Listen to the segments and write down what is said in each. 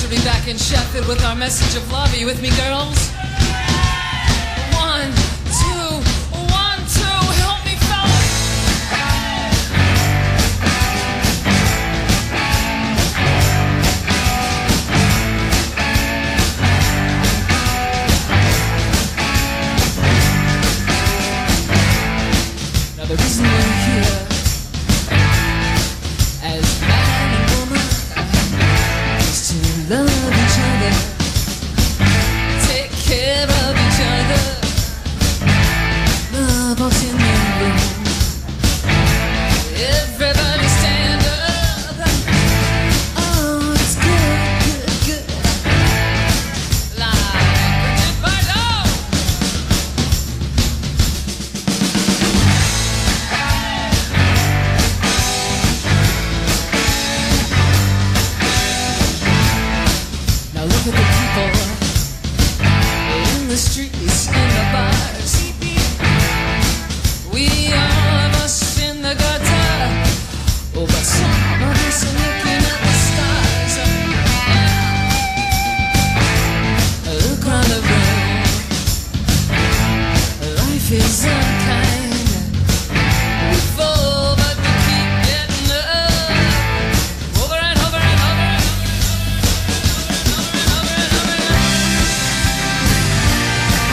be back in Sheffield with our message of love. Are you with me, girls? 1, 2, 1, 2. Help me, fellas. Now the reason we're here as man and woman is to love each other, take care of each other, love what's in the room. Everybody stand up. Oh, it's good, good, good. Like Bridget Bardot. Now look at the people in the streets, in the bars. We all of us in the gutter. Oh, but some of us are looking at the stars. Look round the room. Life is unkind. We fall, but we keep getting up. Over and over and over and over and over and over and over.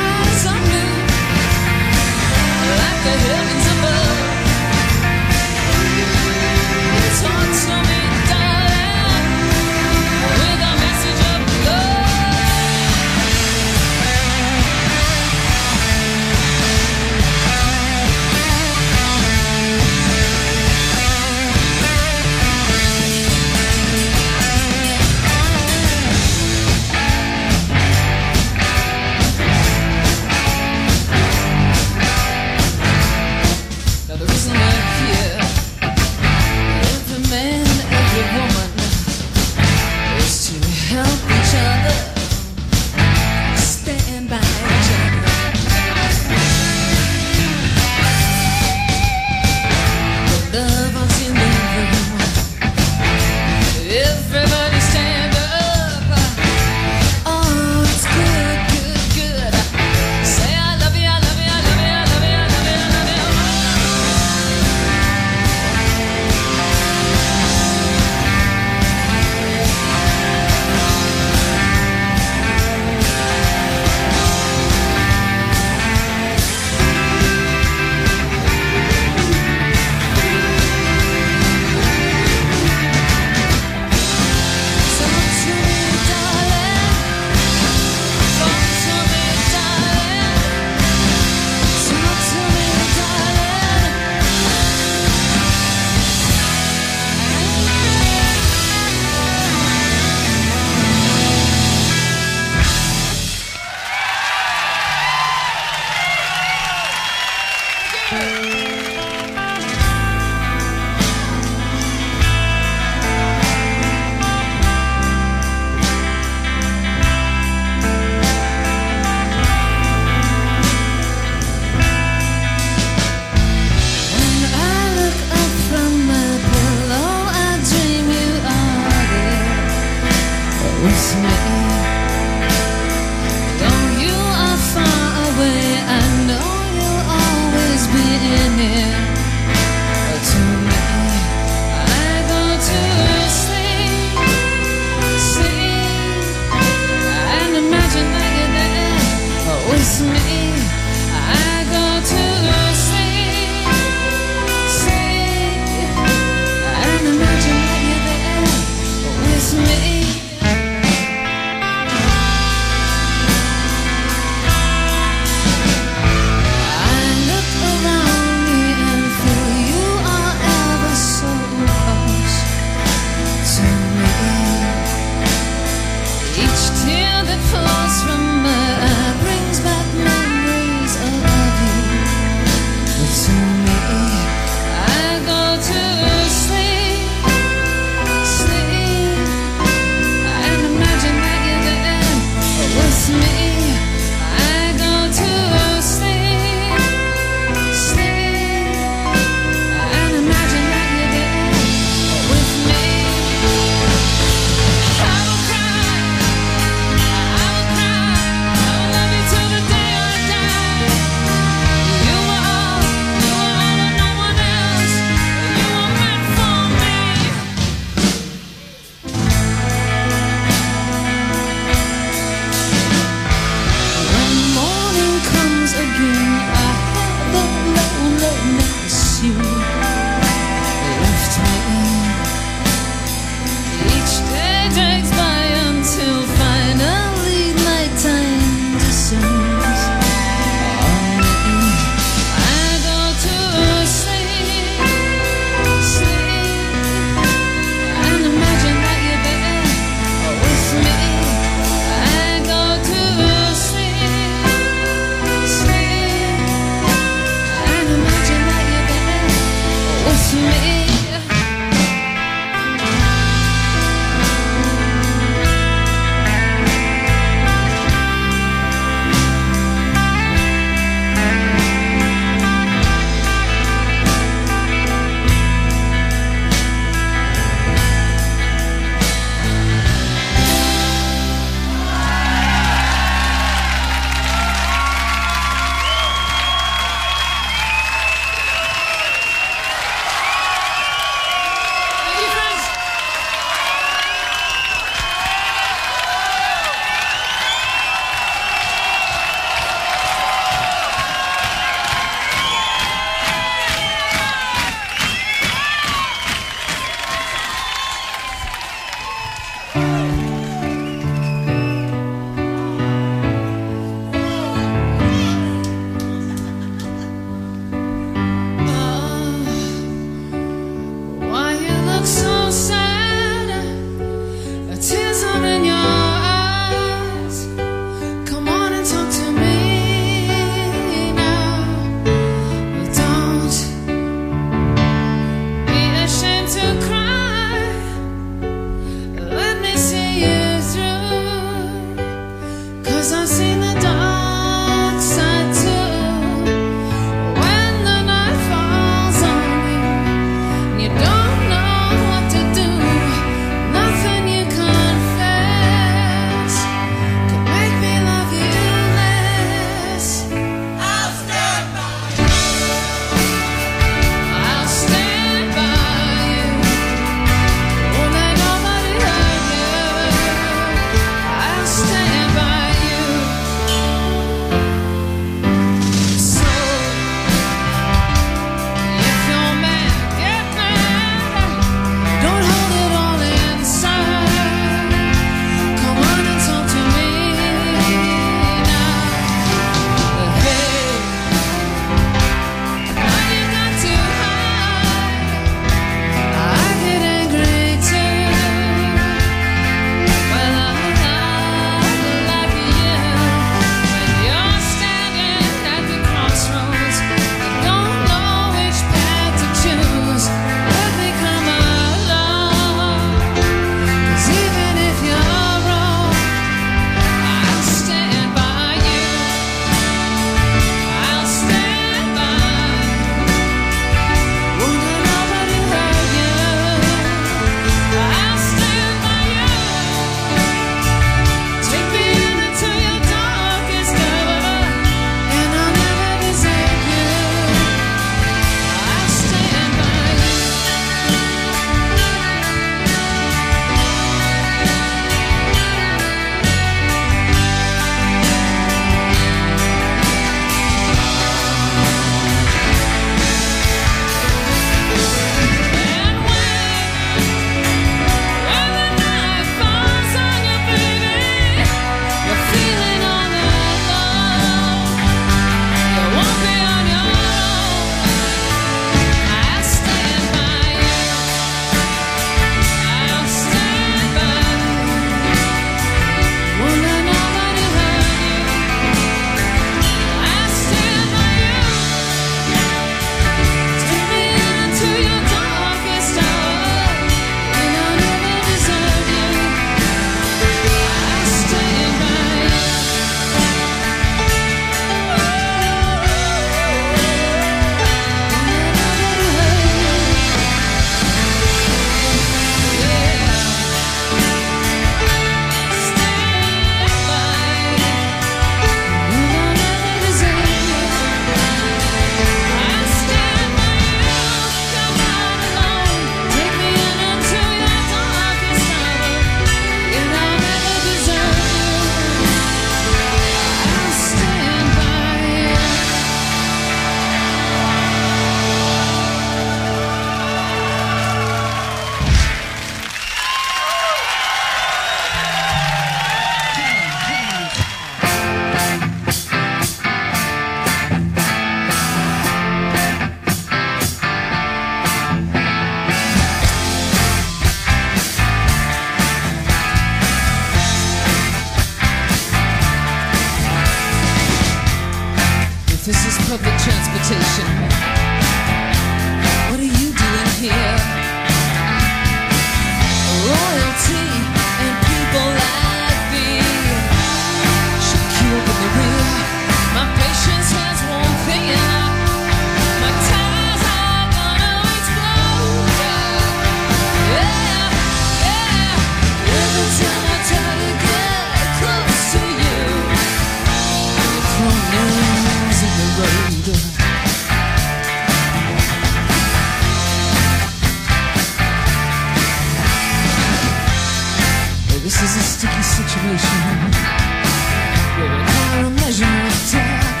This is a sticky situation. Will require a measure of tact.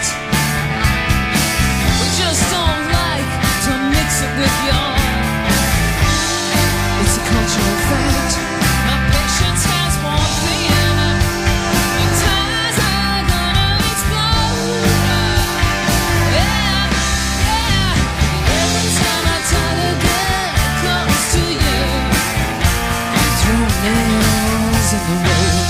We just don't like to mix it with your. It's a cultural fact. My patience has worn thin. My ties are gonna explode. Yeah, yeah. Every time I try to get close to you, you throw nails in the road.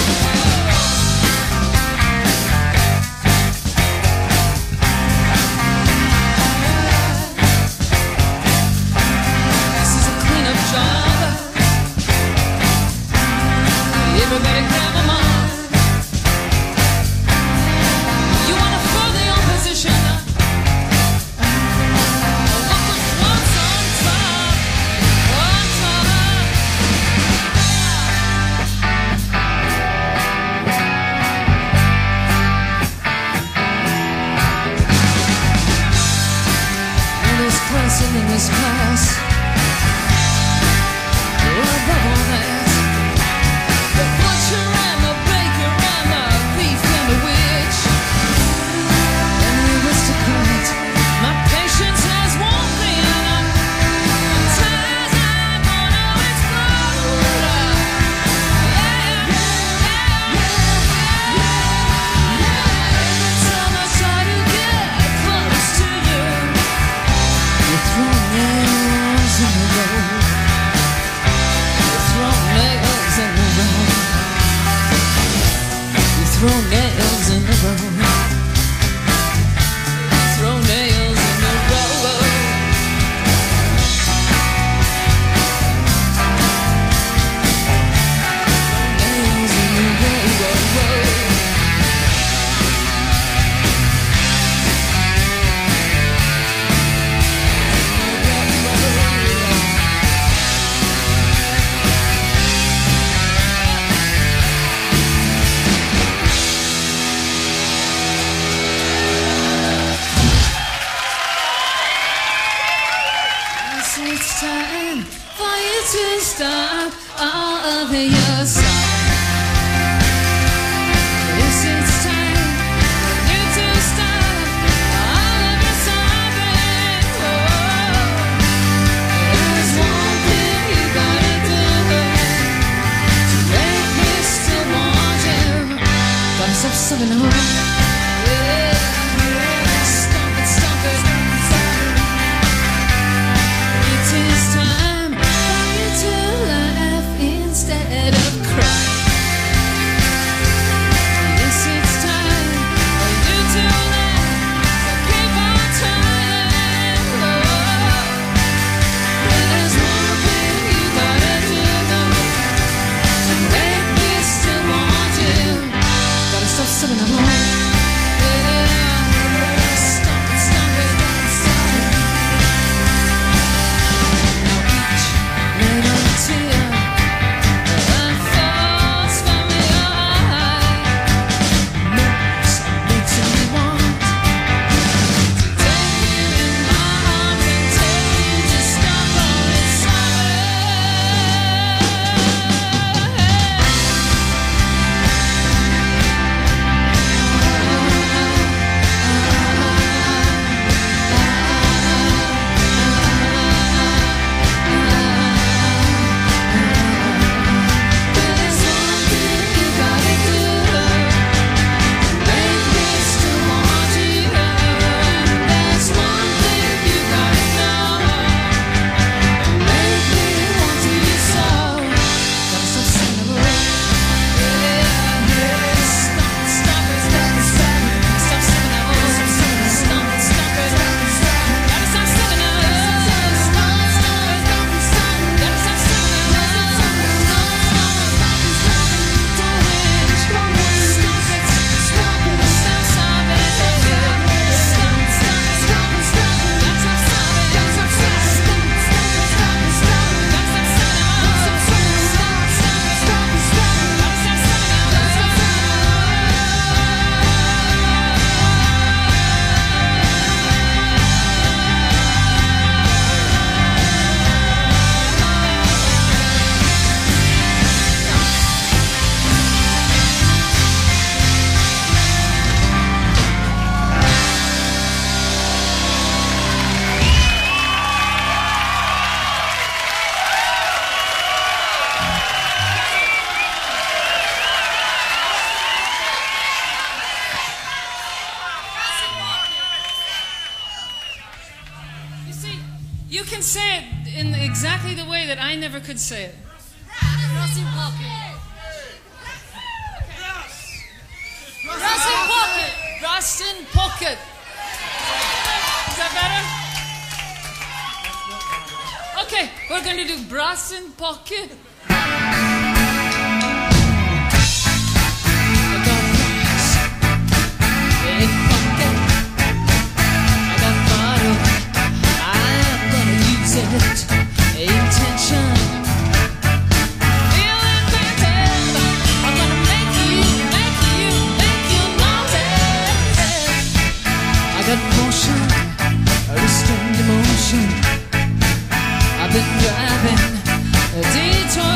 This is a cleanup job. Everybody grab 'em on. You wanna throw the opposition? Look at what's on top. On top. In this class and in this class, you're above all that. The butcher and the baker and the thief and the witch and the aristocrat. My patience has worn thin. My ties are gonna explode. Yeah, yeah, yeah. Every time I try to get close to you, you throw nails in the road. You throw nails in the road. You throw nails in the road. You throw nails in the road. Nails in the road. Yes, it's time for you to stop all of your song. Yes, it's time for you to stop all of your sobbing. Oh, there's one thing you gotta do to make me still want him. Gotta stop sucking home. Yeah, stomp it, stomp it, stomp it. It is time for you to laugh instead of cry. in exactly the way that I never could say it. Brass in pocket. Brass in pocket. Brass in pocket. Is that better? Okay, we're going to do brass in pocket. I've been driving a detour.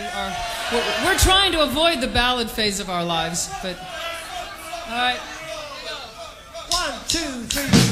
we're trying to avoid the ballad phase of our lives, but all right. 1, 2, 3.